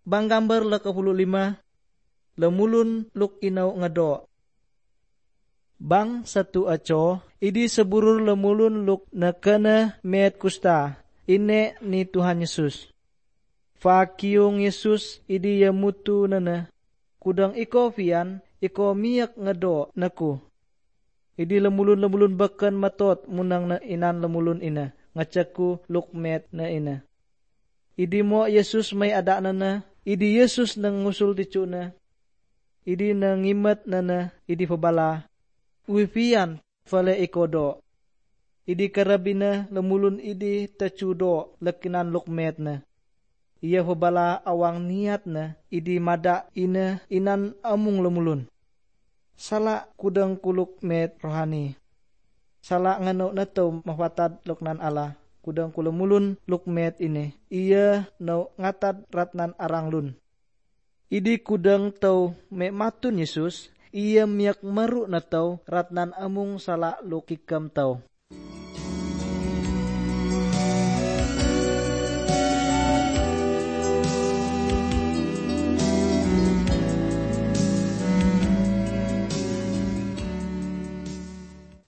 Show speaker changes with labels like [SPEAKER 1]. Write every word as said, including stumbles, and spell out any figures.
[SPEAKER 1] bang gambar la kapuluh lima, lemulun luk inaw ngado. Bang satu aco, idi seburur lemulun luk nakana met kusta, ine ni Tuhan Yesus. Fakiyong Yesus idi yamutu nana, kudang iko fian, iko miyak ngado naku. Idi lemulun-lemulun bakan matot munang na inan lemulun ina, ngacaku luk met na ina. Idi mo Yesus may ada nana, idi Yesus nang ngusul ticu na, idi nangimat nana, idi pabala, uipian fale ikodo. Idi karabina lemulun idi tacudo lakinan lukmet na. Iya pabala awang niat na, idi mada ina inan amung lemulun. Sala kudang kuluk met rohani. Sala ngano na to mapatad luknan Allah. Kudang kulemulun lukmet ini. Iya no ngatad ratnan aranglun. Idi kudang tau me matun Yesus. Iya miyak maru na tau ratnan amung sala lukikam tau.